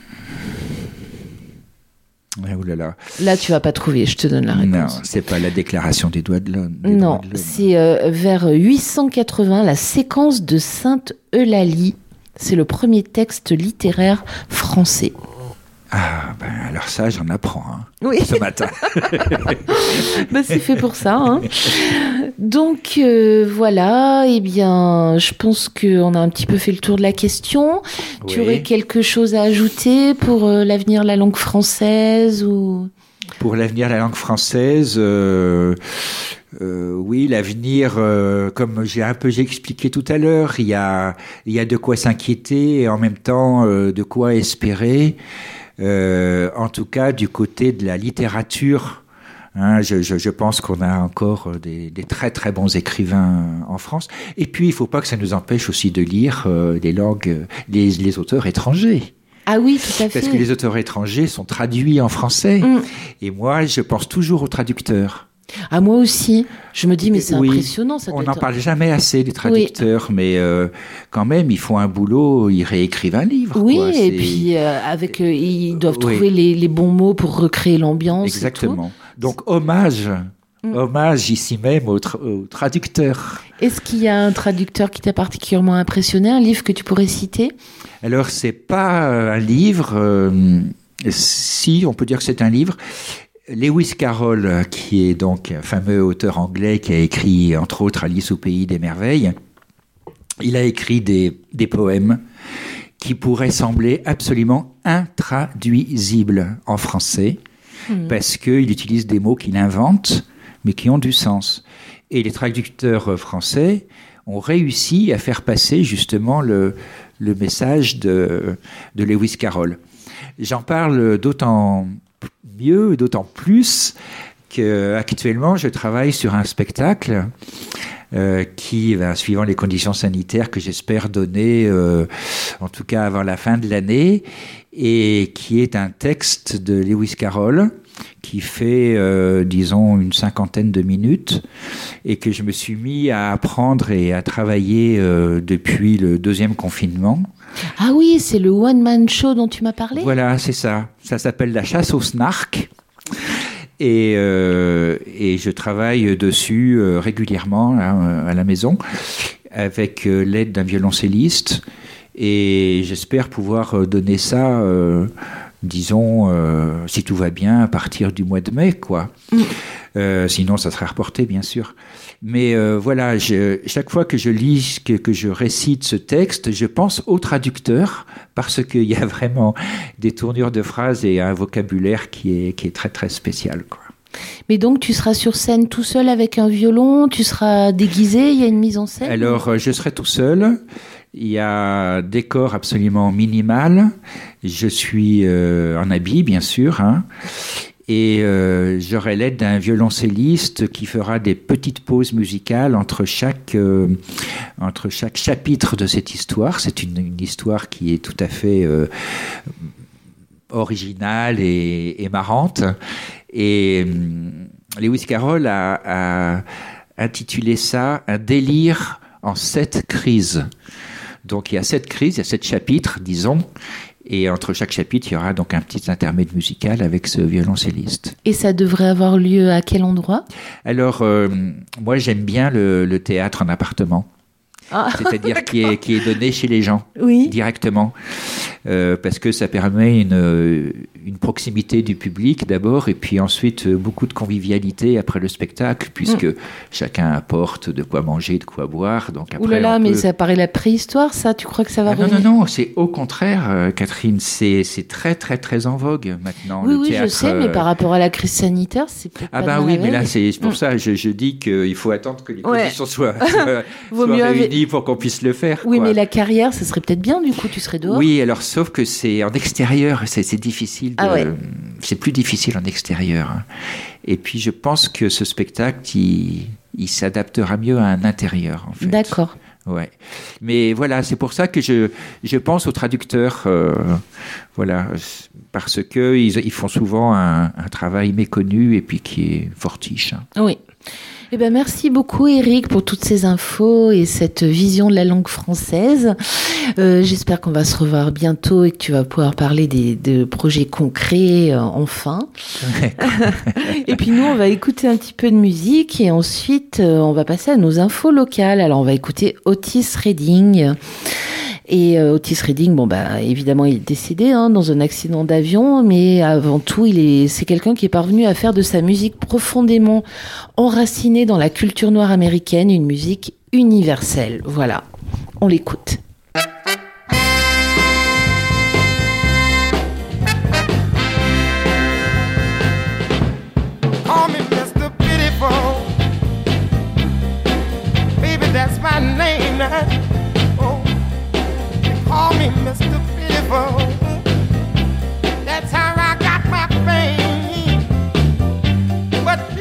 Oh là là. Là, tu vas pas trouver, je te donne la réponse. Non, c'est pas la déclaration des droits de l'homme. Non, c'est euh, vers huit cent quatre-vingts, la séquence de Sainte Eulalie. C'est le premier texte littéraire français. Ah, ben alors ça, j'en apprends hein, oui. ce matin. Ben, c'est fait pour ça. Hein. Donc, euh, voilà, eh bien, je pense qu'on a un petit peu fait le tour de la question. Oui. Tu aurais quelque chose à ajouter pour euh, l'avenir de la langue française ou... Pour l'avenir de la langue française, euh, euh, oui, l'avenir, euh, comme j'ai un peu j'ai expliqué tout à l'heure, il y a, il y a de quoi s'inquiéter et en même temps euh, de quoi espérer. Euh, en tout cas, du côté de la littérature, Hein, je, je, je pense qu'on a encore des, des très très bons écrivains en France. Et puis, il ne faut pas que ça nous empêche aussi de lire euh, des langues, les, les auteurs étrangers. Ah oui, tout à fait. Parce que les auteurs étrangers sont traduits en français. Mm. Et moi, je pense toujours aux traducteurs. Ah, moi aussi. Je me dis, mais c'est oui, impressionnant. Ça on n'en être... parle jamais assez des traducteurs, oui. mais euh, quand même, ils font un boulot, ils réécrivent un livre. Oui, quoi. et C'est... puis euh, avec, euh, ils doivent oui. trouver les, les bons mots pour recréer l'ambiance. Exactement. Donc, hommage, mm. hommage ici même aux, tra- aux traducteurs. Est-ce qu'il y a un traducteur qui t'a particulièrement impressionné, un livre que tu pourrais citer ? Alors, c'est pas un livre. Euh, si, on peut dire que c'est un livre. Lewis Carroll, qui est donc un fameux auteur anglais qui a écrit, entre autres, Alice au pays des merveilles, il a écrit des, des poèmes qui pourraient sembler absolument intraduisibles en français, mmh. parce qu'il utilise des mots qu'il invente, mais qui ont du sens. Et les traducteurs français ont réussi à faire passer justement le, le message de, de Lewis Carroll. J'en parle d'autant mieux, d'autant plus qu'actuellement, je travaille sur un spectacle euh, qui, ben, suivant les conditions sanitaires que j'espère donner, euh, en tout cas avant la fin de l'année, et qui est un texte de Lewis Carroll qui fait, euh, disons, une cinquantaine de minutes, et que je me suis mis à apprendre et à travailler euh, depuis le deuxième confinement. Ah oui, c'est le one-man show dont tu m'as parlé ? Voilà, c'est ça. Ça s'appelle La chasse au snark. Et, euh, et je travaille dessus euh, régulièrement là, à la maison, avec euh, l'aide d'un violoncelliste. Et j'espère pouvoir donner ça, euh, disons, euh, si tout va bien, à partir du mois de mai, quoi. Mm. Euh, sinon, ça sera reporté, bien sûr. Mais euh, voilà, je, chaque fois que je lis, que, que je récite ce texte, je pense au traducteur, parce qu'il y a vraiment des tournures de phrases et un vocabulaire qui est, qui est très, très spécial, quoi. Mais donc, tu seras sur scène tout seul avec un violon, tu seras déguisé, il y a une mise en scène ? Alors, euh, je serai tout seul. Il y a un décor absolument minimal. Je suis euh, en habit, bien sûr, hein. Et euh, j'aurai l'aide d'un violoncelliste qui fera des petites pauses musicales entre chaque, euh, entre chaque chapitre de cette histoire. C'est une, une histoire qui est tout à fait euh, originale et, et marrante. Et euh, Lewis Carroll a, a intitulé ça « Un délire en sept crises ». Donc il y a sept crises, il y a sept chapitres, disons. Et entre chaque chapitre, il y aura donc un petit intermède musical avec ce violoncelliste. Et ça devrait avoir lieu à quel endroit ? Alors, euh, moi, j'aime bien le, le théâtre en appartement. Ah, c'est-à-dire qui est, qui est donné chez les gens, oui. directement. Euh, parce que ça permet une, une proximité du public d'abord, et puis ensuite beaucoup de convivialité après le spectacle, puisque mmh. chacun apporte de quoi manger, de quoi boire. Donc après, ouh là là, mais peut... ça paraît la préhistoire, ça ? Tu crois que ça va ah revenir ? Non, non, non, c'est au contraire, euh, Catherine, c'est, c'est très, très, très en vogue maintenant. Oui, le oui, théâtre, je sais, euh... mais par rapport à la crise sanitaire, c'est peut-être Ah pas bah dans oui, la mais là, veille. c'est pour mmh. ça, je, je dis qu'il faut attendre que les ouais. conditions soient, soient, Vaut soient mieux réunies avec... pour qu'on puisse le faire. Oui, quoi. mais la carrière, ça serait peut-être bien, du coup, tu serais dehors ? Oui, alors, sauf que c'est en extérieur, c'est, c'est difficile. De, ah ouais. C'est plus difficile en extérieur. Et puis, je pense que ce spectacle, il, il s'adaptera mieux à un intérieur, en fait. D'accord. Ouais. Mais voilà, c'est pour ça que je, je pense aux traducteurs, euh, voilà, parce que ils, ils font souvent un, un travail méconnu et puis qui est fortiche. Hein. Oui. Eh ben, merci beaucoup, Eric, pour toutes ces infos et cette vision de la langue française. Euh, j'espère qu'on va se revoir bientôt et que tu vas pouvoir parler des, de projets concrets, euh, enfin. Et puis nous, on va écouter un petit peu de musique et ensuite, euh, on va passer à nos infos locales. Alors, on va écouter Otis Redding. Et euh, Otis Redding, bon bah évidemment il est décédé hein, dans un accident d'avion, mais avant tout il est, c'est quelqu'un qui est parvenu à faire de sa musique profondément enracinée dans la culture noire américaine, une musique universelle. Voilà, on l'écoute. Call me mister Pitiful, baby that's my name now. Call me mister Pitiful. That's how I got my fame. But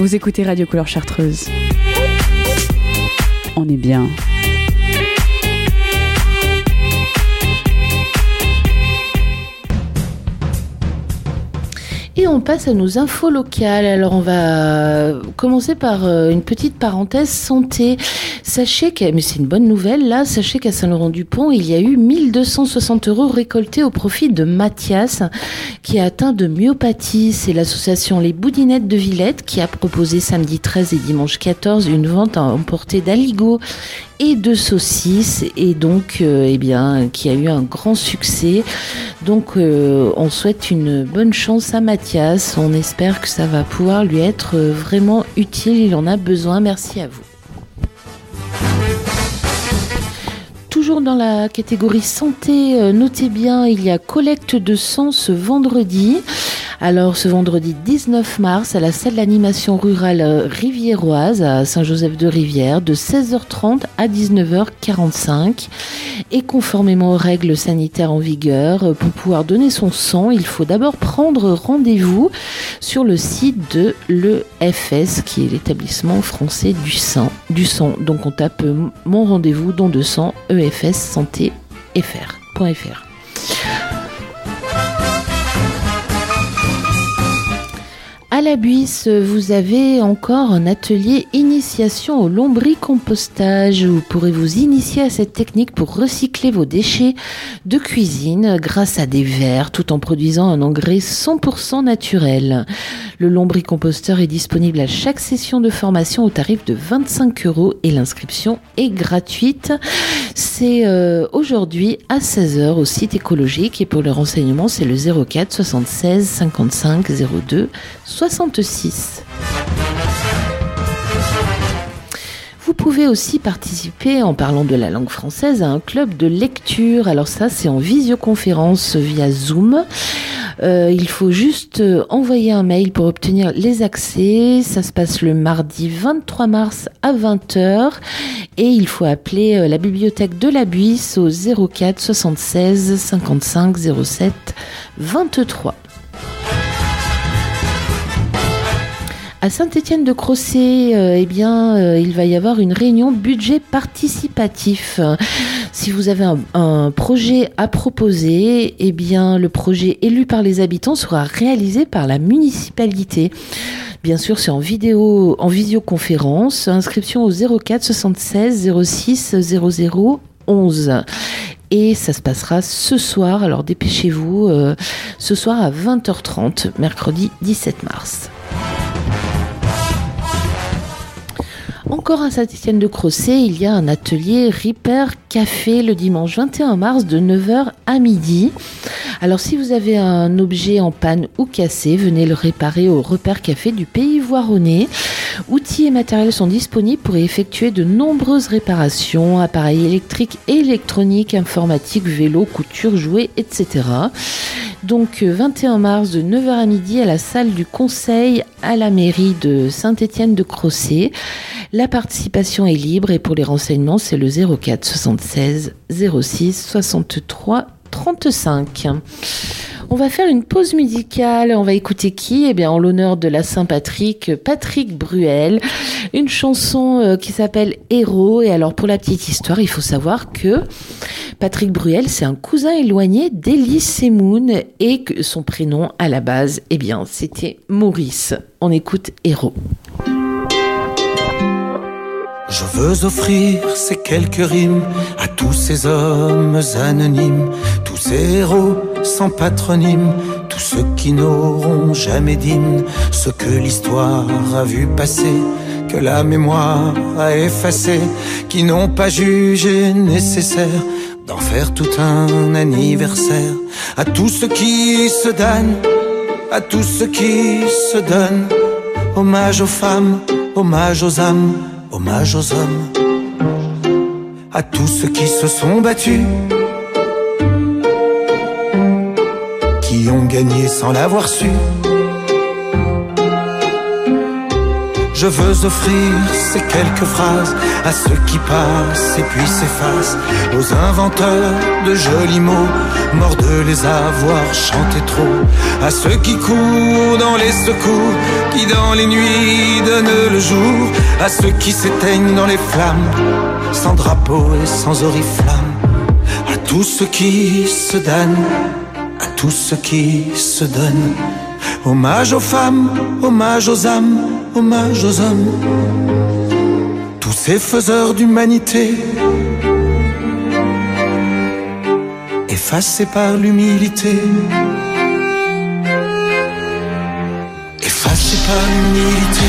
Vous écoutez Radio Couleur Chartreuse. On est bien. Et on passe à nos infos locales. Alors on va commencer par une petite parenthèse santé. Sachez que, mais c'est une bonne nouvelle là, sachez qu'à Saint-Laurent-du-Pont, il y a eu mille deux cent soixante euros récoltés au profit de Mathias, qui est atteint de myopathie. C'est l'association Les Boudinettes de Villette qui a proposé samedi treize et dimanche quatorze une vente à emporter d'aligots et de saucisses, et donc euh, eh bien qui a eu un grand succès. Donc euh, on souhaite une bonne chance à Mathias, on espère que ça va pouvoir lui être vraiment utile, il en a besoin. Merci à vous. Toujours dans la catégorie santé, euh, notez bien, il y a collecte de sang ce vendredi. Alors ce vendredi dix-neuf mars à la salle d'animation rurale riviéroise à Saint-Joseph-de-Rivière de seize heures trente à dix-neuf heures quarante-cinq. Et conformément aux règles sanitaires en vigueur, pour pouvoir donner son sang, il faut d'abord prendre rendez-vous sur le site de l'E F S, qui est l'établissement français du sang. Du sang. Donc on tape mon rendez-vous don de sang E F S santé F R point F R. À la Buisse, vous avez encore un atelier initiation au lombricompostage. Vous pourrez vous initier à cette technique pour recycler vos déchets de cuisine grâce à des vers, tout en produisant un engrais cent pour cent naturel. Le lombricomposteur est disponible à chaque session de formation au tarif de vingt-cinq euros et l'inscription est gratuite. C'est euh, aujourd'hui à seize heures au site écologique, et pour le renseignement, c'est le zéro quatre soixante-seize cinquante-cinq zéro deux soixante-six. Vous pouvez aussi participer, en parlant de la langue française, à un club de lecture. Alors ça, c'est en visioconférence via Zoom. Euh, il faut juste envoyer un mail pour obtenir les accès. Ça se passe le mardi vingt-trois mars à vingt heures. Et il faut appeler la bibliothèque de la Buisse au zéro quatre soixante-seize cinquante-cinq zéro sept vingt-trois. À Saint-Étienne-de-Crossé, euh, eh bien, euh, il va y avoir une réunion budget participatif. Si vous avez un, un projet à proposer, eh bien, le projet élu par les habitants sera réalisé par la municipalité. Bien sûr, c'est en vidéo, en visioconférence. Inscription au zéro quatre soixante-seize zéro six zéro zéro onze. Et ça se passera ce soir, alors dépêchez-vous, euh, ce soir à vingt heures trente, mercredi dix-sept mars. Encore à Saint-Étienne-de-Crossé, il y a un atelier Repair Café le dimanche vingt et un mars de neuf heures à midi. Alors si vous avez un objet en panne ou cassé, venez le réparer au Repair Café du Pays Voironnais. Outils et matériels sont disponibles pour y effectuer de nombreuses réparations, appareils électriques et électroniques, informatique, vélo, couture, jouets, et cetera. Donc vingt et un mars de neuf heures à midi à la salle du Conseil à la mairie de Saint-Étienne-de-Crossé. La participation est libre et pour les renseignements, c'est le zéro quatre soixante-seize zéro six soixante-trois trente-cinq. On va faire une pause musicale. On va écouter qui ? Eh bien, en l'honneur de la Saint-Patrick, Patrick Bruel. Une chanson qui s'appelle Héros. Et alors, pour la petite histoire, il faut savoir que Patrick Bruel, c'est un cousin éloigné d'Elie Semoun et que son prénom, à la base, eh bien, c'était Maurice. On écoute Héros. Je veux offrir ces quelques rimes à tous ces hommes anonymes, tous ces héros sans patronyme, tous ceux qui n'auront jamais d'hymne, ceux que l'histoire a vu passer, que la mémoire a effacé, qui n'ont pas jugé nécessaire d'en faire tout un anniversaire. À tous ceux qui se donnent, à tous ceux qui se donnent, hommage aux femmes, hommage aux âmes, hommage aux hommes, à tous ceux qui se sont battus, qui ont gagné sans l'avoir su. Je veux offrir ces quelques phrases à ceux qui passent et puis s'effacent, aux inventeurs de jolis mots, morts de les avoir chantés trop, à ceux qui courent dans les secours, qui dans les nuits donnent le jour, à ceux qui s'éteignent dans les flammes, sans drapeau et sans oriflamme, à tous ceux qui se donnent, à tous ceux qui se donnent. Hommage aux femmes, hommage aux âmes, hommage aux hommes, tous ces faiseurs d'humanité, effacés par l'humilité, effacés par l'humilité.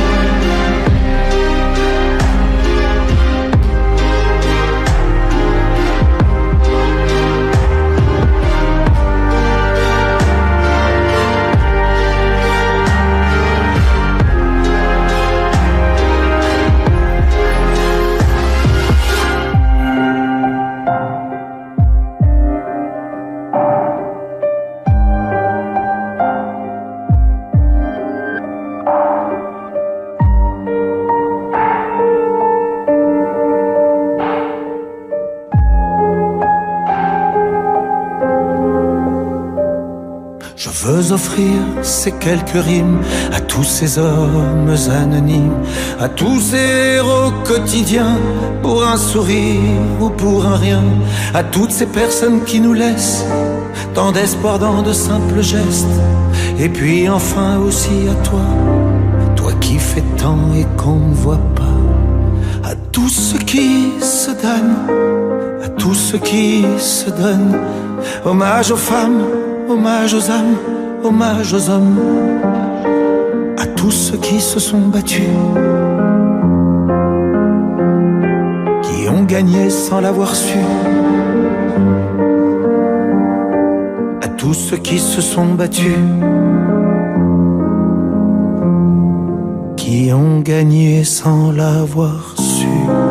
Je veux offrir ces quelques rimes à tous ces hommes anonymes, à tous ces héros quotidiens, pour un sourire ou pour un rien, à toutes ces personnes qui nous laissent tant d'espoir dans de simples gestes. Et puis enfin aussi à toi, toi qui fais tant et qu'on ne voit pas, à tous ceux qui se donnent, à tous ceux qui se donnent. Hommage aux femmes, hommage aux âmes, hommage aux hommes, à tous ceux qui se sont battus, qui ont gagné sans l'avoir su, à tous ceux qui se sont battus, qui ont gagné sans l'avoir su.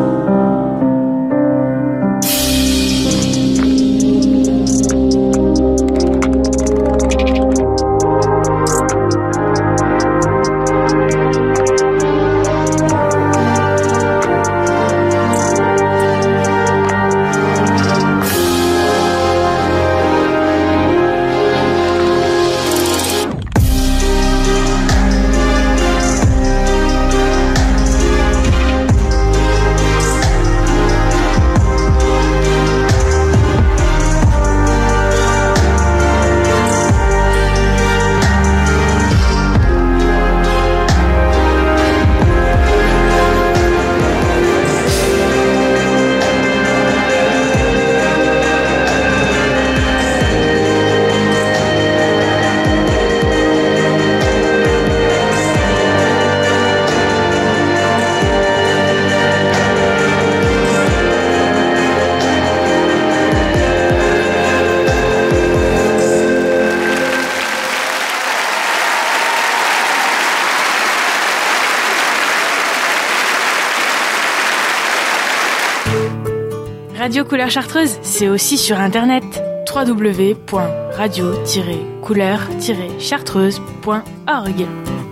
Radio Couleur Chartreuse, c'est aussi sur internet. w w w point radio tiret couleur tiret chartreuse point org.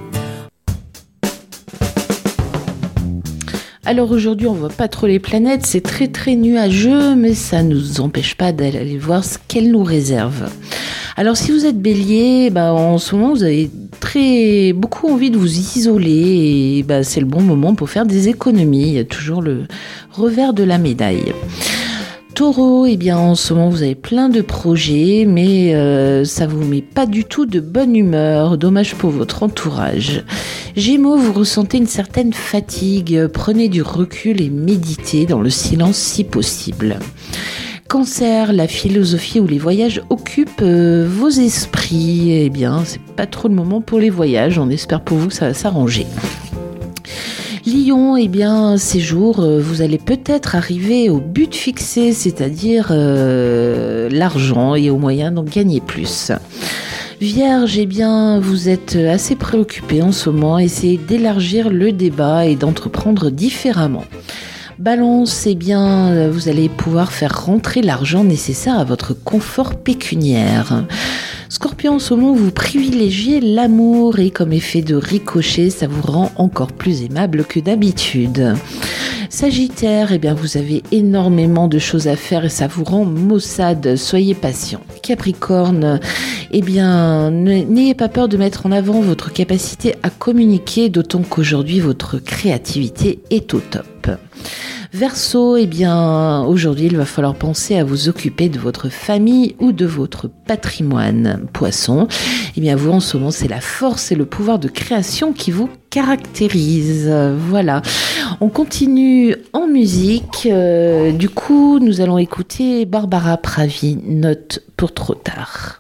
Alors aujourd'hui, on voit pas trop les planètes, c'est très très nuageux, mais ça ne nous empêche pas d'aller voir ce qu'elles nous réservent. Alors si vous êtes bélier, bah, en ce moment vous avez très beaucoup envie de vous isoler et bah, c'est le bon moment pour faire des économies. Il y a toujours le revers de la médaille. Taureau, eh bien en ce moment vous avez plein de projets, mais euh, ça vous met pas du tout de bonne humeur. Dommage pour votre entourage. Gémeaux, vous ressentez une certaine fatigue. Prenez du recul et méditez dans le silence si possible. Cancer, la philosophie ou les voyages occupent euh, vos esprits. Eh bien, c'est pas trop le moment pour les voyages. On espère pour vous que ça va s'arranger. Lion, eh bien, ces jours, euh, vous allez peut-être arriver au but fixé, c'est-à-dire euh, l'argent et au moyen d'en gagner plus. Vierge, eh bien, vous êtes assez préoccupé en ce moment. Essayez d'élargir le débat et d'entreprendre différemment. Balance, eh bien, vous allez pouvoir faire rentrer l'argent nécessaire à votre confort pécuniaire. Scorpion, en ce moment, vous privilégiez l'amour et comme effet de ricochet, ça vous rend encore plus aimable que d'habitude. Sagittaire, eh bien, vous avez énormément de choses à faire et ça vous rend maussade. Soyez patient. Capricorne, eh bien, n'ayez pas peur de mettre en avant votre capacité à communiquer, d'autant qu'aujourd'hui, votre créativité est au top. Verseau, eh bien, aujourd'hui, il va falloir penser à vous occuper de votre famille ou de votre patrimoine. Poisson, eh bien, vous, en ce moment, c'est la force et le pouvoir de création qui vous caractérise. Voilà. On continue en musique. Euh, du coup, nous allons écouter Barbara Pravi, Note pour trop tard.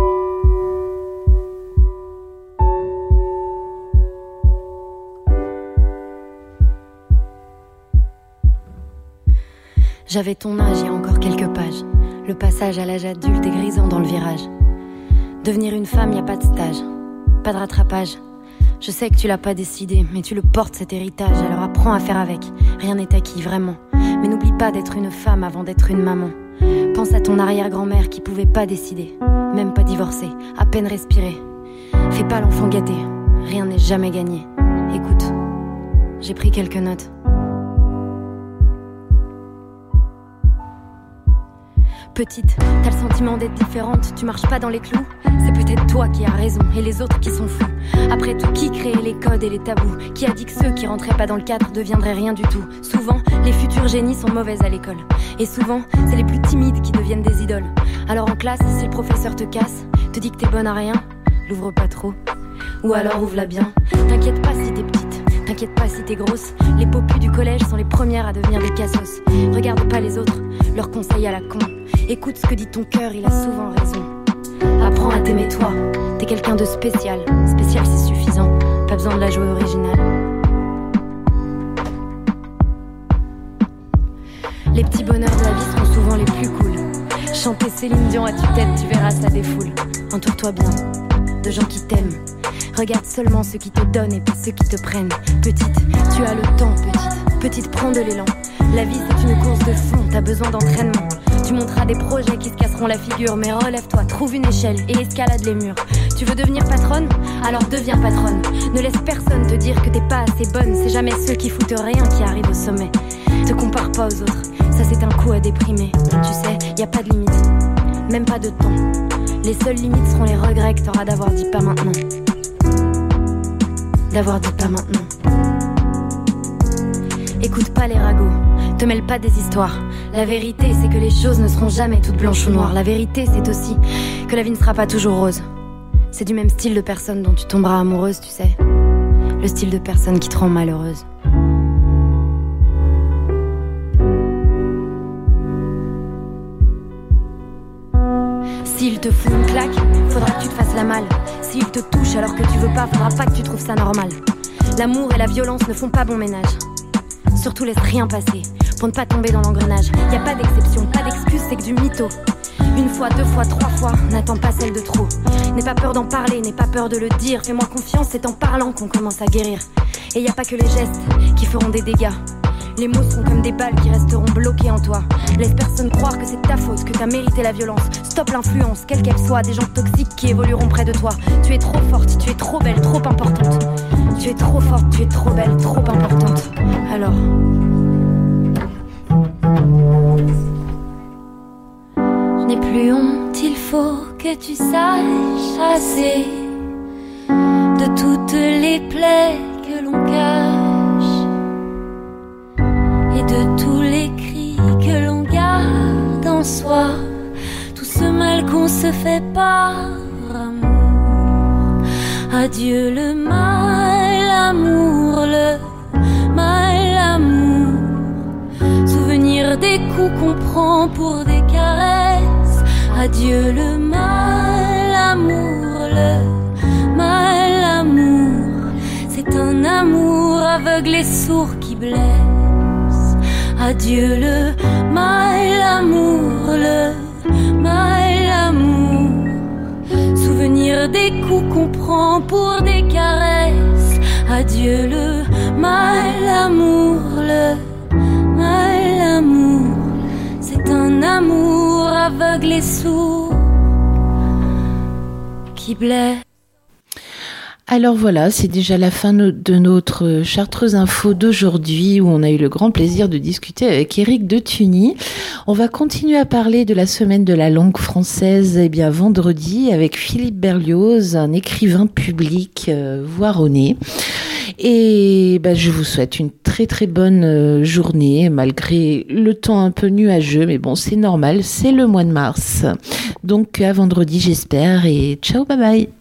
J'avais ton âge il y a encore quelques pages. Le passage à l'âge adulte est grisant dans le virage. Devenir une femme, y a pas de stage, pas de rattrapage. Je sais que tu l'as pas décidé, mais tu le portes cet héritage. Alors apprends à faire avec, rien n'est acquis vraiment. Mais n'oublie pas d'être une femme avant d'être une maman. Pense à ton arrière-grand-mère qui pouvait pas décider, même pas divorcer, à peine respirer. Fais pas l'enfant gâté, rien n'est jamais gagné. Écoute, j'ai pris quelques notes. Petite, t'as le sentiment d'être différente, tu marches pas dans les clous. C'est peut-être toi qui as raison et les autres qui sont fous. Après tout, qui crée les codes et les tabous? Qui a dit que ceux qui rentraient pas dans le cadre deviendraient rien du tout? Souvent, les futurs génies sont mauvaises à l'école. Et souvent, c'est les plus timides qui deviennent des idoles. Alors en classe, si le professeur te casse, te dit que t'es bonne à rien, l'ouvre pas trop. Ou alors ouvre-la bien. T'inquiète pas si t'es petite, t'inquiète pas si t'es grosse. Les popus du collège sont les premières à devenir des cassos. Regarde pas les autres, leurs conseils à la con. Écoute ce que dit ton cœur, il a souvent raison. Apprends à t'aimer toi, t'es quelqu'un de spécial. Spécial c'est suffisant, pas besoin de la jouer originale. Les petits bonheurs de la vie seront souvent les plus cool. Chanter Céline Dion à tue-tête, tu verras ça défoule. Entoure-toi bien de gens qui t'aiment. Regarde seulement ceux qui te donnent et pas ceux qui te prennent. Petite, tu as le temps, petite. Petite, prends de l'élan. La vie c'est une course de fond, t'as besoin d'entraînement. Tu monteras des projets qui se casseront la figure. Mais relève-toi, trouve une échelle et escalade les murs. Tu veux devenir patronne? Alors deviens patronne. Ne laisse personne te dire que t'es pas assez bonne. C'est jamais ceux qui foutent rien qui arrivent au sommet. Te compare pas aux autres, ça c'est un coup à déprimer. Tu sais, y a pas de limite, même pas de temps. Les seules limites seront les regrets que t'auras d'avoir dit pas maintenant. D'avoir dit pas maintenant. Écoute pas les ragots, te mêle pas des histoires. La vérité c'est que les choses ne seront jamais toutes blanches ou noires. La vérité c'est aussi que la vie ne sera pas toujours rose. C'est du même style de personne dont tu tomberas amoureuse, tu sais. Le style de personne qui te rend malheureuse. S'il te fout une claque, faudra que tu te fasses la malle. S'il te touche alors que tu veux pas, faudra pas que tu trouves ça normal. L'amour et la violence ne font pas bon ménage. Surtout laisse rien passer pour ne pas tomber dans l'engrenage. Y a pas d'exception, pas d'excuse, c'est que du mytho. Une fois, deux fois, trois fois, n'attends pas celle de trop. N'aie pas peur d'en parler, n'aie pas peur de le dire. Fais-moi confiance, c'est en parlant qu'on commence à guérir. Et y a pas que les gestes qui feront des dégâts. Les mots seront comme des balles qui resteront bloquées en toi. Laisse personne croire que c'est ta faute, que t'as mérité la violence. Stop l'influence, quelle qu'elle soit, des gens toxiques qui évolueront près de toi. Tu es trop forte, tu es trop belle, trop importante. Tu es trop forte, tu es trop belle, trop importante. Alors... Je n'ai plus honte, il faut que tu saches assez de toutes les plaies que l'on cache et de tous les cris que l'on garde en soi, tout ce mal qu'on se fait par amour. Adieu le mal, amour, le mal, amour. Souvenir des coups qu'on prend pour des caresses. Adieu le mal, amour, le mal, amour. C'est un amour aveugle et sourd qui blesse. Adieu le mal, amour, le mal, amour. Souvenir des coups qu'on prend pour des caresses. Adieu le mal, amour, le mal, amour. C'est un amour aveugle et sourd qui blesse. Alors voilà, c'est déjà la fin de notre Chartreuse Info d'aujourd'hui où on a eu le grand plaisir de discuter avec Éric de Tuny. On va continuer à parler de la semaine de la langue française eh bien vendredi avec Philippe Berlioz, un écrivain public euh, voironnais. Et bah, je vous souhaite une très très bonne euh, journée malgré le temps un peu nuageux, mais bon c'est normal, c'est le mois de mars. Donc à vendredi j'espère et ciao bye bye.